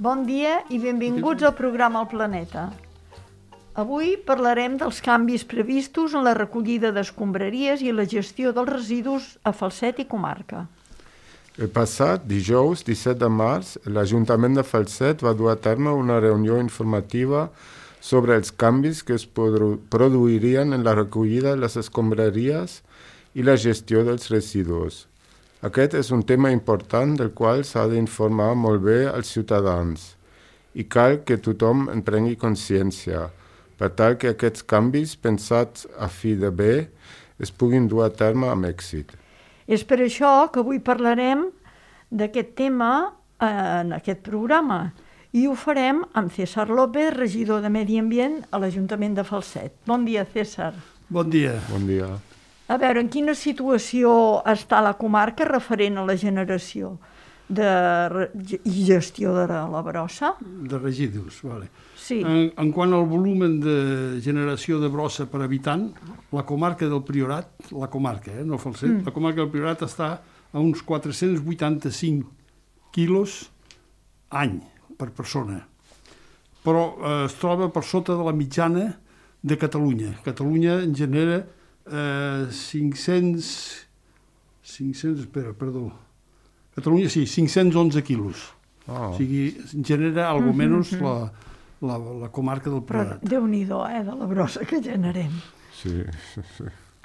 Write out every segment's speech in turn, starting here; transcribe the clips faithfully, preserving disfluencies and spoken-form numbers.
Bon dia i benvinguts al programa El Planeta. Avui parlarem dels canvis previstos en la recollida d'escombraries i la gestió dels residus a Falset i comarca. El passat dijous disset de març, l'Ajuntament de Falset va dur a terme una reunió informativa sobre els canvis que es produirien en la recollida de les escombraries i la gestió dels residus. Aquest és un tema important del qual s'ha d'informar molt bé als ciutadans i cal que tothom en prengui consciència, per tal que aquests canvis pensats a fi de bé es puguin dur a terme amb èxit. És per això que avui parlarem d'aquest tema en aquest programa i ho farem amb César López, regidor de Medi Ambient a l'Ajuntament de Falset. Bon dia, César. Bon dia. Bon dia. A veure, en quina situació està la comarca referent a la generació de re... i gestió de la brossa? De residus, vale. Sí. En, en quant al volum de generació de brossa per habitant, la comarca del Priorat, la comarca, eh, no Falset, mm. la comarca del Priorat està a uns quatre-cents vuitanta-cinc quilos any per persona, però eh, es troba per sota de la mitjana de Catalunya. Catalunya en genera eh, cinc-cents... cinc-cents, espera, perdó. Catalunya, sí, cinc-cents onze quilos. Oh. O sigui, genera algo menys mm-hmm. la, la, la comarca del Priorat. Però Déu-n'hi-do, eh, de la brossa que generem. Sí, sí, sí.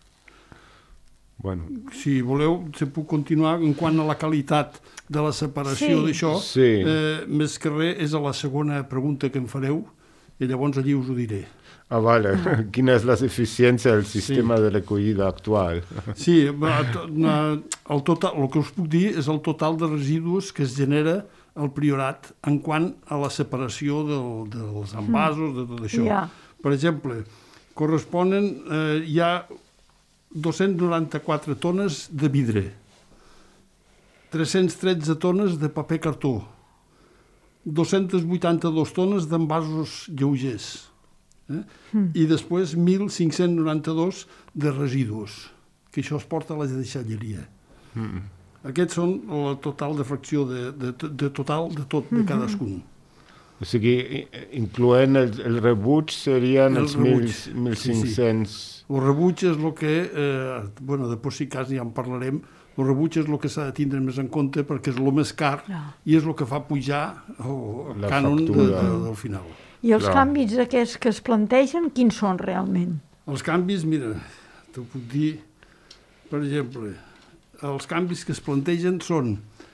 Bueno. Si voleu, se puc continuar en quant a la qualitat de la separació sí. d'això. Sí. Eh, més que res és a la segona pregunta que em fareu i llavors allí us ho diré. Ah, vale. Quina és la eficiència del sistema sí. de recollida actual? Sí, el, total, el que us puc dir és el total de residus que es genera al Priorat en quant a la separació del, dels envasos, de tot això. Yeah. Per exemple, corresponen, eh, hi ha dos-cents noranta-quatre tones de vidre, tres-cents tretze tones de paper cartó, dos-cents vuitanta-dues tones d'envasos lleugers, eh? mm. i després mil cinc-cents noranta-dos de residus, que això es porta a la deixalleria. Mm. Aquests són el total de fracció de, de, de total de tot, de cadascun. O sigui, incloent el, el rebuig serien el els mil cinc-cents... Sí, sí. El rebuig és el que, eh, bueno, de per si cas ja en parlarem, el rebuig és el que s'ha de tindre més en compte perquè és el més car no. i és el que fa pujar el la cànon de, de, del final. I els no. canvis aquests que es plantegen, quins són realment? Els canvis, mira, t'ho puc dir, per exemple, els canvis que es plantegen són,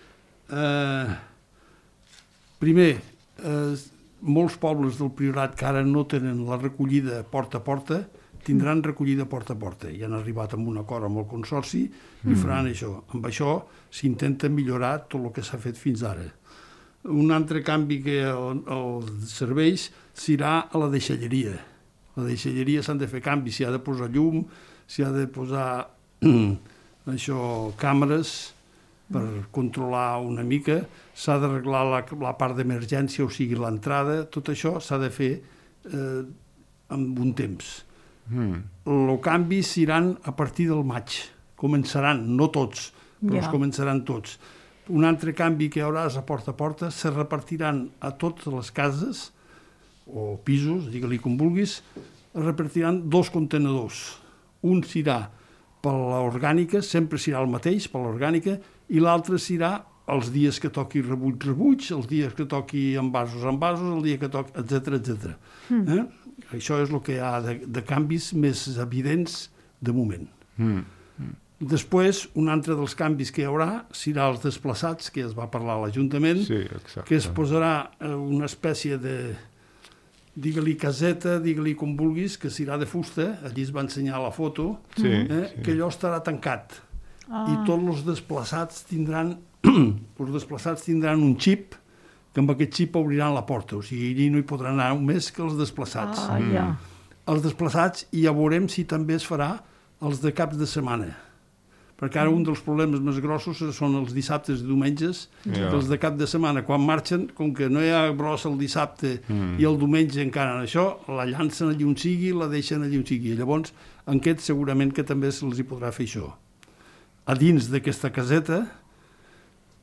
eh, primer, eh, molts pobles del Priorat que ara no tenen la recollida porta a porta, tindran recollida porta a porta. I han arribat amb un acord amb el Consorci i faran mm. això. Amb això s'intenta millorar tot el que s'ha fet fins ara. Un altre canvi que el, el serveix serà a la deixalleria. A la deixalleria s'han de fer canvis, s'hi ha de posar llum, s'hi ha de posar això, càmeres per controlar una mica, s'ha d'arreglar la, la part d'emergència, o sigui, l'entrada, tot això s'ha de fer eh, amb un temps. Mm. Els canvis seran a partir del maig. Començaran, no tots, però yeah. començaran tots. Un altre canvi que hi haurà és a porta a porta, se repartiran a totes les cases o pisos, digue-li com vulguis, es repartiran dos contenedors. Un serà per l'orgànica, sempre serà el mateix, per l'orgànica, i l'altre serà els dies que toqui rebuig, rebuig, els dies que toqui envasos, envasos, el dia que toqui, etcètera, etcètera. Mm. Eh? Això és el que hi ha de, de canvis més evidents de moment. Mm. Mm. Després, un altre dels canvis que hi haurà serà els desplaçats, que es va parlar a l'Ajuntament, sí, que es posarà una espècie de, digue-li caseta, digue-li com vulguis, que serà de fusta, allí es va ensenyar la foto, sí, eh, sí. que allò estarà tancat. Ah. I tots els desplaçats tindran, els desplaçats tindran un xip, que amb aquest xip obriran la porta, o sigui, allí no hi podran anar més que els desplaçats. Ah, ja. Els desplaçats, i ja veurem si també es farà els de caps de setmana, perquè ara un dels problemes més grossos són els dissabtes i diumenges, yeah. que els de cap de setmana, quan marxen, com que no hi ha brossa el dissabte mm. i el diumenge encara en això, la llancen allí on sigui, la deixen allí on sigui. Llavors, en aquest segurament que també se'ls hi podrà fer això. A dins d'aquesta caseta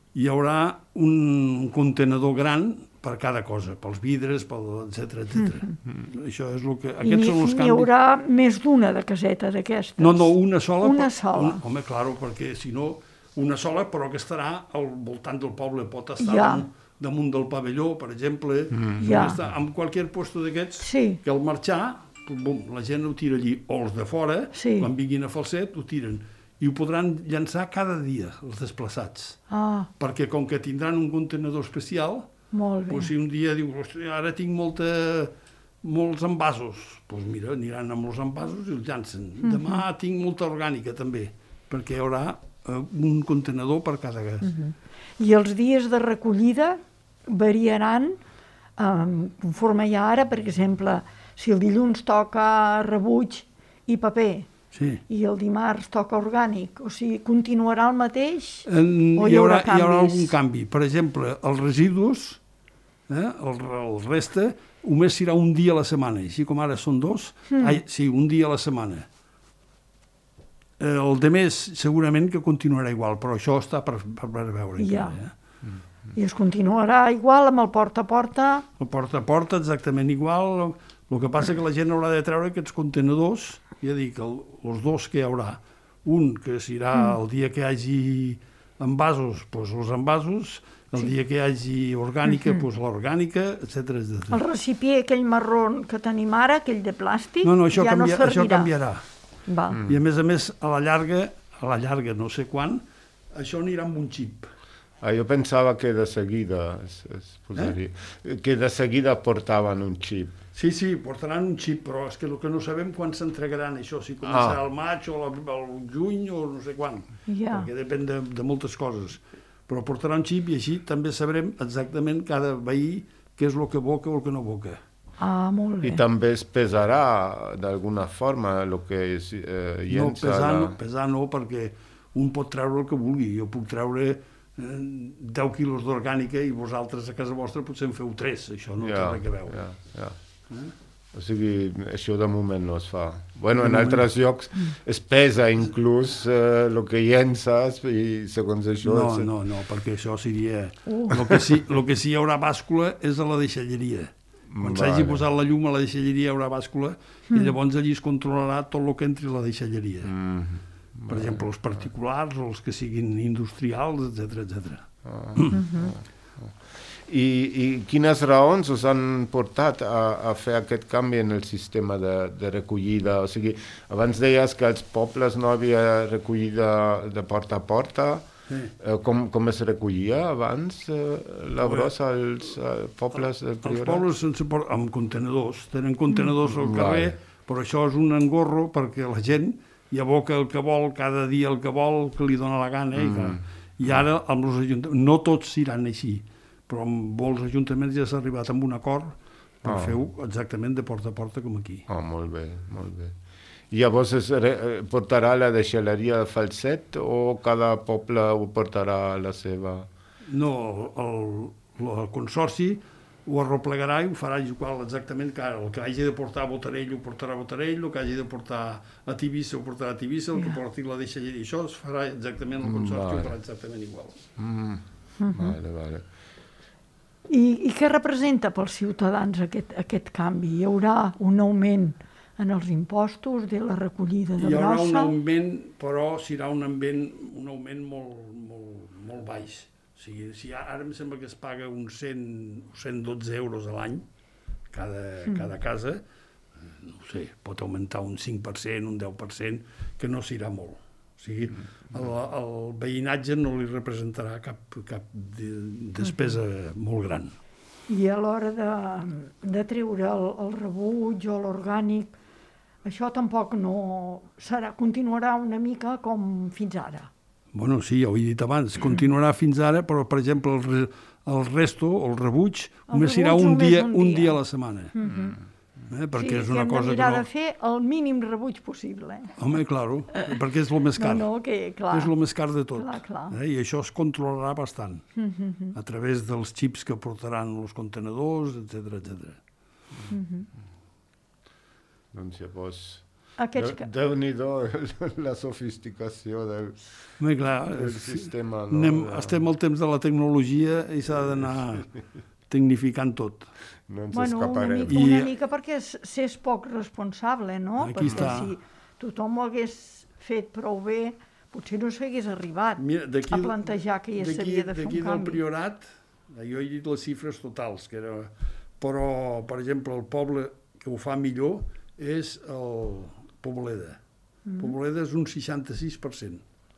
hi haurà un contenedor gran per cada cosa, pels vidres, pel, etcètera, etcètera. Mm-hmm. Això és el que... I Aquests són els n'hi canvis. haurà més d'una de caseta d'aquestes? No, no, una sola. Una per, sola. Un, home, claro, perquè si no, una sola, però que estarà al voltant del poble. Pot estar ja. damunt, damunt del pavelló, per exemple. Mm. Ja. Estar en qualsevol puesto d'aquests, sí. que al marxar, bum, la gent ho tira allí. O els de fora, sí. quan vinguin a Falset, ho tiren. I ho podran llançar cada dia, els desplaçats. Ah. Perquè com que tindran un contenedor especial, molt bé. Doncs si un dia diu, ara tinc molta, molts envasos, doncs mira, aniran amb els envasos i els llancen. Mm-hmm. Demà tinc molta orgànica també, perquè hi haurà uh, un contenedor per cada gas. Mm-hmm. I els dies de recollida variaran um, conforme hi ha ara, per exemple, si el dilluns toca rebuig i paper, sí. i el dimarts toca orgànic, o sigui, continuarà el mateix en, o hi haurà, hi haurà, hi haurà algun canvi. Per exemple, els residus, eh, el, el resta, només serà un dia a la setmana, així com ara són dos, mm. ai, sí, un dia a la setmana. Eh, el de més segurament que continuarà igual, però això està per, per, per veure. Ja. Encara, eh? mm. I es continuarà igual amb el porta a porta? El porta a porta exactament igual. El que passa que la gent haurà de treure aquests contenedors, ja dic, el, els dos que hi haurà. Un que serà mm. el dia que hi hagi envasos, doncs els envasos, el sí. dia que hi hagi orgànica, mm-hmm. doncs l'orgànica, etcètera, etcètera. El recipient aquell marró que tenim ara, aquell de plàstic, no, no, això ja canvia, no servirà. Això canviarà. Va. Mm. I a més a més, a la llarga, a la llarga no sé quan, això anirà amb un xip. Ah, jo pensava que de seguida es, es posaria, eh? que de seguida portaven un xip. Sí, sí, portaran un xip, però és que el que no sabem quan s'entregaran això, si començarà ah. al maig o al juny o no sé quan, ja. perquè depèn de, de moltes coses. Però portaran un xip i així també sabrem exactament cada veí què és el que boca o el que no boca. Ah, molt bé. I també es pesarà d'alguna forma el que és eh, llença... No, pesar, la... no, pesar no, perquè un pot treure el que vulgui. Jo puc treure eh, deu quilos d'orgànica i vosaltres a casa vostra potser en feu tres. Això no ja, té res a veure. Ja, ja. Eh? O sigui, això de moment no es fa. Bueno, en altres llocs es pesa inclús eh, el que llences i segons això... No, és... no, no, perquè això seria... Uh. El que sí, el que sí hi haurà bàscula és a la deixalleria. Quan vale. s'hagi posat la llum a la deixalleria hi haurà bàscula mm. i llavors allí es controlarà tot el que entri a la deixalleria. Mm. Per vale. exemple, els particulars o els que siguin industrials, etcètera, etcètera. Ah. Mm-hmm. I, I quines raons us han portat a, a fer aquest canvi en el sistema de, de recollida? O sigui, abans deies que als pobles no hi havia recollida de porta a porta. Sí. Eh, com, com es recollia abans eh, la brossa als eh, pobles del Priorat? Els pobles sense por... amb contenedors. Tenen contenedors al carrer, vale. però això és un engorro perquè la gent hi aboca el que vol, cada dia el que vol, que li dóna la gana. Mm. I, I ara amb els ajuntaments, no tots seran així, però amb molts ajuntaments ja s'ha arribat amb un acord per oh. fer-ho exactament de porta a porta com aquí. Oh, molt bé, molt bé. I llavors es re, portarà la deixalleria de Falset o cada poble ho portarà a la seva? No, el, el consorci ho arreplegarà i ho farà igual exactament que ara. El que hagi de portar a Botarell ho portarà a Botarell, el que hagi de portar a Tivissa ho portarà a Tivissa, el yeah. que porti la deixalleria. Això es farà exactament, el consorci vale. ho farà exactament igual. Mm. Uh-huh. Vale, vale. I, I què representa pels ciutadans aquest, aquest canvi? Hi haurà un augment en els impostos de la recollida de brossa? Hi haurà un augment, però serà un augment, un augment molt, molt, molt baix. O sigui, si ara em sembla que es paga uns cent o cent dotze euros a l'any cada, mm. cada casa, no ho sé, pot augmentar un cinc per cent, un deu per cent, que no serà molt. O sigui, el, el veïnatge no li representarà cap, cap de, despesa molt gran. I a l'hora de, de treure el, el rebuig o l'orgànic, això tampoc no serà, continuarà una mica com fins ara. Bueno, sí, ja ho he dit abans, continuarà fins ara, però, per exemple, el, el resto, el rebuig, el només serà un dia, un dia. un dia a la setmana. Mm-hmm. Eh, perquè sí, és una cosa que no... de fer el mínim rebuig possible. Home, claro, perquè és el més car. No, no, que, clar. És el més car de tot. Clar, clar. Eh, I això es controlarà bastant, mm-hmm. a través dels xips que portaran els contenedors, etcètera, etcètera. Mm-hmm. Doncs llavors Aquests... De, Déu-n'hi-do la sofisticació del, Home, clar, del sí, sistema. No? anem, estem al temps de la tecnologia i s'ha d'anar tecnificant tot. No ens Bueno, una escaparem. mica, una mica perquè s'és poc responsable, no? Aquí perquè està. si tothom ho hagués fet prou bé, potser no s'hagués arribat Mira, a plantejar que ja s'havia de fer un D'aquí del canvi. Priorat, jo he dit les xifres totals, que era, però, per exemple, el poble que ho fa millor és el Poboleda. Mm. Poboleda és un seixanta-sis per cent.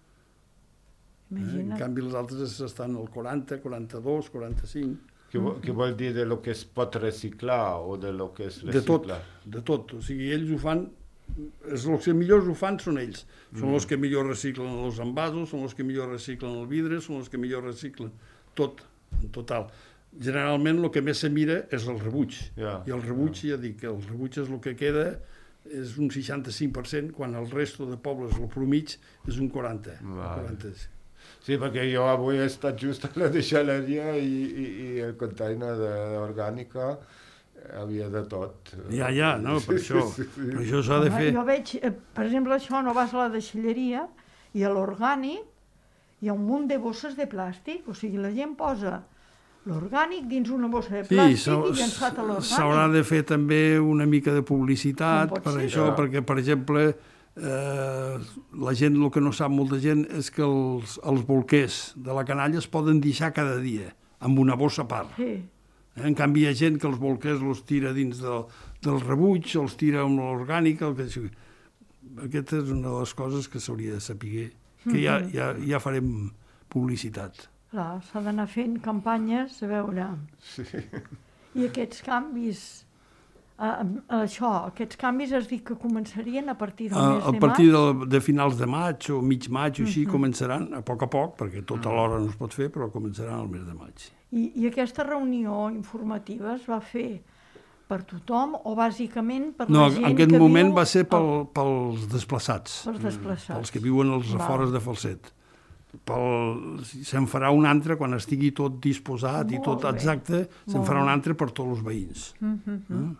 Eh? En canvi, els altres estan al quaranta, quaranta-dos, quaranta-cinc. Què, vo- què vol dir de lo que es pot reciclar o de lo que es De tot, recicla? de tot. O sigui, ells ho fan, és els que millors ho fan són ells. Són Mm. els que millor reciclen els envasos, són els que millor reciclen el vidre, són els que millor reciclen tot, en total. Generalment el que més se mira és el rebuig. Ja, I el rebuig, ja dic, el rebuig és el que queda, és un seixanta-cinc per cent, quan el resto de pobles, el promig, és un quaranta. Vale. quaranta. Sí, perquè jo avui he estat just a la deixalleria i, i, i el container de- d'orgànica havia de tot. Ja, ja, no, per Sí, això, sí, sí. per això s'ha de Home, fer. Jo veig, eh, per exemple, això no vas a la deixalleria i a l'orgànic hi ha un munt de bosses de plàstic, o sigui, la gent posa l'orgànic dins una bossa de Sí, plàstic i llançat a s'haurà l'orgànic. de fer també una mica de publicitat Com pot per ser? això, Ja. perquè, per exemple, eh, la gent, el que no sap molta gent és que els, els bolquers de la canalla es poden deixar cada dia, amb una bossa a part. Sí. Eh? En canvi, hi ha gent que els bolquers els tira dins del, del rebuig, els tira amb l'orgànica, el que sigui. Aquesta és una de les coses que s'hauria de saber, que ja, ja, ja farem publicitat. Clar, s'ha d'anar fent campanyes, a veure... Sí. I aquests canvis, eh, això, aquests canvis has dit que començarien a partir del A, mes a de partir maig? de, de finals de maig o mig maig o així començaran, a poc a poc, perquè tot alhora no es pot fer, però començaran al mes de maig. I, I aquesta reunió informativa es va fer per tothom o bàsicament per No, la gent en aquest que moment viu va ser pel, al- pels desplaçats, pels desplaçats? pels que viuen als Val. afores de Falset. Pel, se'n farà un altre quan estigui tot disposat i Molt tot bé. exacte, se'n Molt farà un bé. altre per tots els veïns. Mm -hmm.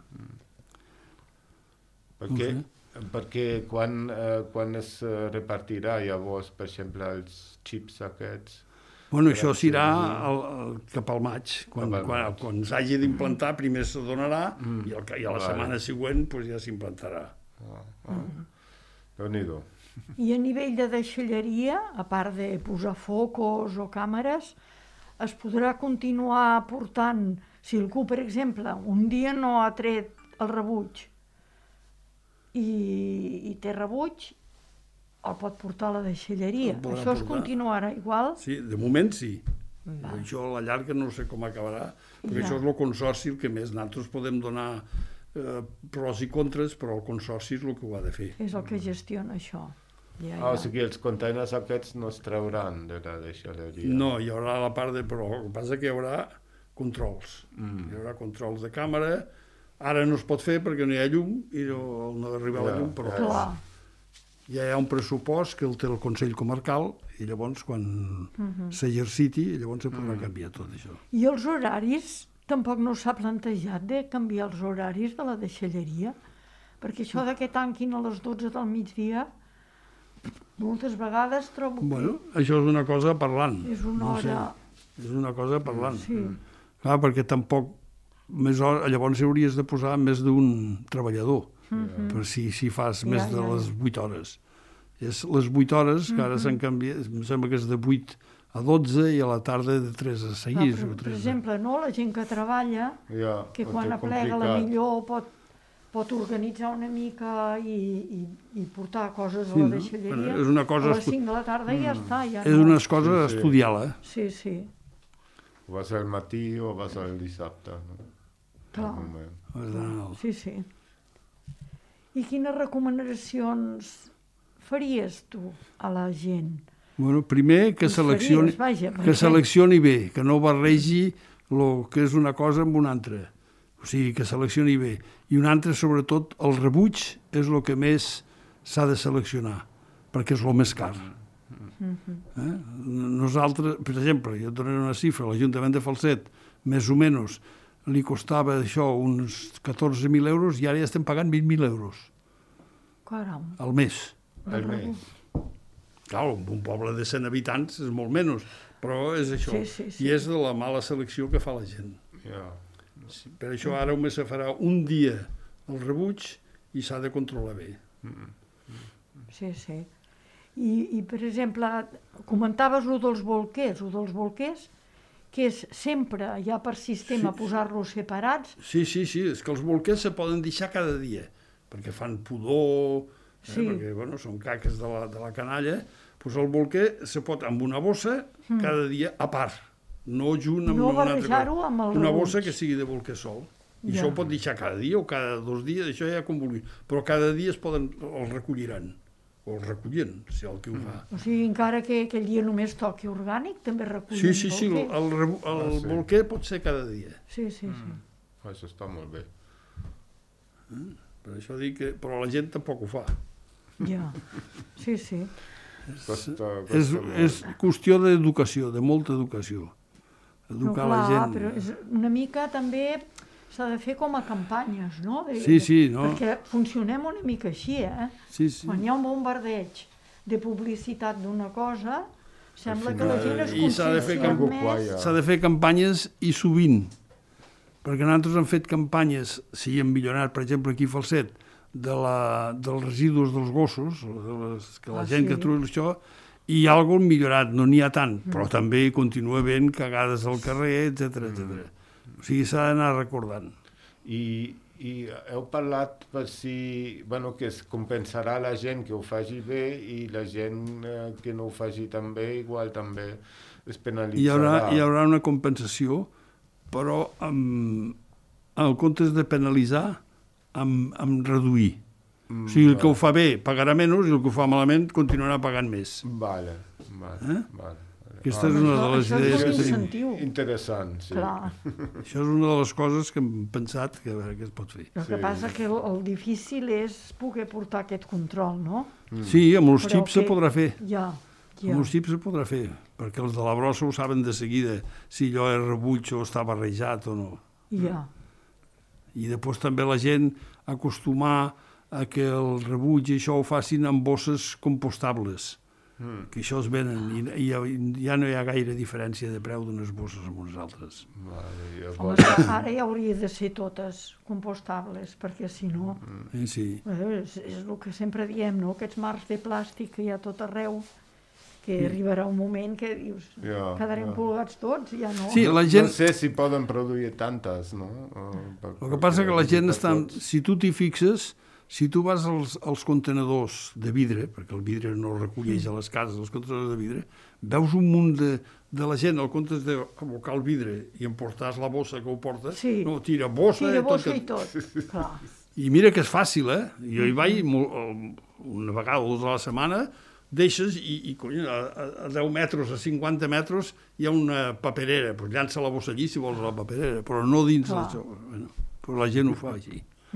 Perquè, perquè quan, eh, quan es eh, repartirà llavors, per exemple, els xips aquests? Bueno, això s'irà al, al, cap al maig. Quan, Cap al quan, maig. quan s'hagi d'implantar, primer se donarà Mm. i, el, i a la Vale. setmana següent pues, ja s'implantarà. Ah, ah. Déu-n'hi-do. I a nivell de deixalleria, a part de posar focus o càmeres, es podrà continuar portant, si algú, per exemple, un dia no ha tret el rebuig i, i té rebuig, el pot portar a la deixalleria. El podrà Això es portar. continuarà igual? Sí, de moment sí. Va. Això a la llarga no sé com acabarà, perquè Ja. això és el consorci el que més. Nosaltres podem donar eh, pros i contres, però el consorci és el que ho ha de fer. És el que gestiona això. Ja, Ah, o ja. sigui, els containers aquests no es trauran de la deixalleria. No, hi haurà la part de... Però el que passa que hi haurà controls. Mm. Hi haurà controls de càmera. Ara no es pot fer perquè no hi ha llum i no, no arriba la Ja, llum, però ja. Clar. ja hi ha un pressupost que el té el Consell Comarcal i llavors quan Mhm. s'exerciti, llavors se podrà canviar tot això. I els horaris? Tampoc no s'ha plantejat de canviar els horaris de la deixalleria? Perquè això de que tanquin a les dotze del migdia, moltes vegades trobo Bueno, això és una cosa parlant. que és una No sé, hora... és una cosa parlant. Sí, Clar, perquè tampoc més hora, llavors hauries de posar més d'un treballador, per si, si fas Ja, més de ja, ja. les vuit hores. És les vuit hores, que ara s'han canviat, em sembla que és de vuit a dotze i a la tarda de tres a clar, sis. per, o per tres a... exemple, no? La gent que treballa, Ja, que ho quan té aplega la complicat. millor pot, pot organitzar una mica i, i, i portar coses Sí, a la no? deixalleria. Bueno, és una cosa A les estu- cinc de la tarda i ja està. Ja És no. unes coses a Sí, sí. estudiar-la. Sí, sí, O vas al matí o vas al dissabte. No? clar. Un moment. Has d'anar al- Sí, sí. I quines recomanacions faries tu a la gent? Bueno, primer que Ens seleccioni, faries, vaja, que perquè- seleccioni bé, que no barregi el que és una cosa amb una altra. O sigui, que seleccioni bé. I una altra, sobretot, el rebuig és el que més s'ha de seleccionar, perquè és el més car. Eh? Nosaltres, per exemple, jo et donaré una xifra, l'Ajuntament de Falset, més o menys, li costava això uns catorze mil euros i ara ja estem pagant vint mil euros. Caram. al mes. Al mes. Clar, un poble de cent habitants és molt menys, però és això. Sí, sí, sí. I és de la mala selecció que fa la gent. Ja. Sí, per això ara només se farà un dia el rebuig i s'ha de controlar bé. Sí, sí. I, i per exemple, comentaves el dels bolquers, el dels bolquers, que és sempre, ja per sistema, Sí. posar-los separats. Sí, sí, sí, és que els bolquers se poden deixar cada dia, perquè fan pudor, eh, Sí. perquè bueno, són caques de la, de la canalla, doncs el bolquer se pot amb una bossa cada dia a part, no junt amb No una altra barrejar-ho cosa. amb el Una rebuig. bossa que sigui de bolquer sol. I Ja. això ho pot deixar cada dia o cada dos dies, això ja com vulgui. Però cada dia es poden, els recolliran, o els recollien, si el que ho fa. O sigui, encara que aquell dia només toqui orgànic, també recullen Sí, sí, sí, el, bolquers. el, rebu- el Ah, sí. bolquer pot ser cada dia. Sí, sí, sí. Això està molt bé. Per això dic que... Però la gent tampoc ho fa. Ja. Sí, sí. Costa, costa És, molt. és qüestió d'educació, de molta educació. No, Educar clar, la gent. però és una mica també s'ha de fer com a campanyes, no? De, Sí, sí, no? Perquè funcionem una mica així, eh? Sí, sí. Quan hi ha un bombardeig de publicitat d'una cosa, sembla que la final- gent es I s'ha de fer consciencia algú més... qualla. S'ha de fer campanyes i sovint. Perquè nosaltres hem fet campanyes, si hem millorat, per exemple, aquí a Falset, de la, dels residus dels gossos, de les, que la Ah, gent sí? que troba això, i algo hem millorat, no n'hi ha tant, però també continua havent cagades al carrer, etcètera, etcètera. O sigui, s'ha d'anar recordant. I, I heu parlat per si, bueno, que es compensarà la gent que ho faci bé i la gent eh, que no ho faci tan bé, igual també es penalitzarà. Hi haurà, hi haurà una compensació, però amb, en comptes de penalitzar, amb, amb reduir. Mm, O sigui, el que vale. ho fa bé pagarà menys i el que ho fa malament continuarà pagant més. Vale, vale, Eh? vale. Aquesta Ah, és una de Això- les això és idees un que tenim. incentiu. Interessant, sí. Clar. Això és una de les coses que hem pensat que, a veure, què es pot fer. El que Sí. passa que el, el difícil és poder portar aquest control, no? Mm. Sí, amb els Però xips se que- podrà fer. Ja, ja. Amb els xips se podrà fer, perquè els de la brossa ho saben de seguida, si allò és rebuig o està barrejat o no. Ja. I després també la gent acostumar a que el rebuig i això ho facin amb bosses compostables, Mm. que això es venen i, i ja, ja no hi ha gaire diferència de preu d'unes bosses amb unes altres. Vale, Home, llavors, que ara ja hauria de ser totes compostables, perquè si no... Eh, sí. Eh, És, és el que sempre diem, no? Aquests marcs de plàstic que hi ha a tot arreu, que arribarà un moment que dius, Ja, quedarem ja. colgats tots, ja no. Sí, la gent... No sé si poden produir tantes, no? O, per- El que passa que la gent per està... tots. Si tu t'hi fixes, si tu vas als, als contenedors de vidre, perquè el vidre no es recolleix a les cases, els contenedors de vidre, veus un munt de, de la gent, al comptes d'abocar el vidre i emportar la bossa que ho porta, Sí. no, tira bossa, Tira i bossa tot, i tot, clar. I mira que és fàcil, eh? Jo hi vaig molt, una vegada o dues a la setmana, deixes i, i cony, a, a deu metres, a cinquanta metres, hi ha una paperera. Pues llança la bossa allí si vols a la paperera, però no dins Clar. d'això. Bueno, però la gent ho fa així.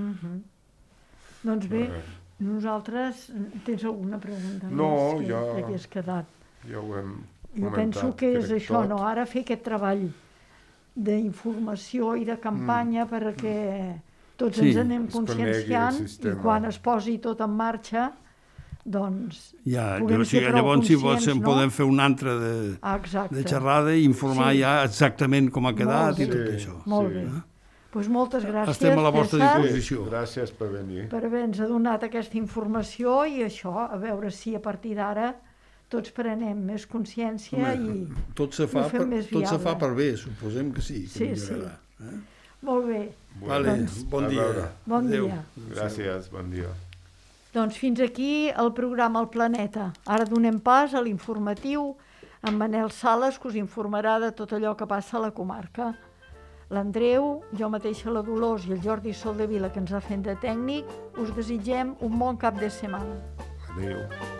Doncs bé, Molt bé. nosaltres... Tens alguna pregunta No, més que ja- t'hagués quedat? Ja ho hem Jo comentat, penso que és crec, això, tot. no? Ara fer aquest treball d'informació i de campanya mm. perquè tots Sí, ens anem es conegui el conscienciant i sistema. quan es posi tot en marxa, doncs Ja, puguem o sigui, ser prou llavors si conscients, en no? podem fer un altre de, Ah, exacte. de xerrada i informar Sí. ja exactament com ha quedat Molt i bé. tot Sí. això. Molt Sí. bé. Doncs moltes gràcies, Estem a la vostra César, disposició. Sí, gràcies per venir. per haver-nos donat aquesta informació i això, a veure si a partir d'ara tots prenem més consciència i... Tot se fa, ho fem per, més tot se fa viable. per bé, suposem que sí, que Sí, sí. millorarà. Eh? Molt bé. Vale, Doncs- bon A dia. veure. Bon Adéu. dia. Gràcies, bon dia. Doncs fins aquí el programa El Planeta. Ara donem pas a l'informatiu amb Manel Sales, que us informarà de tot allò que passa a la comarca. L'Andreu, jo mateixa la Dolors i el Jordi Soldevila, que ens ha fet de tècnic, us desitgem un bon cap de setmana. Adéu.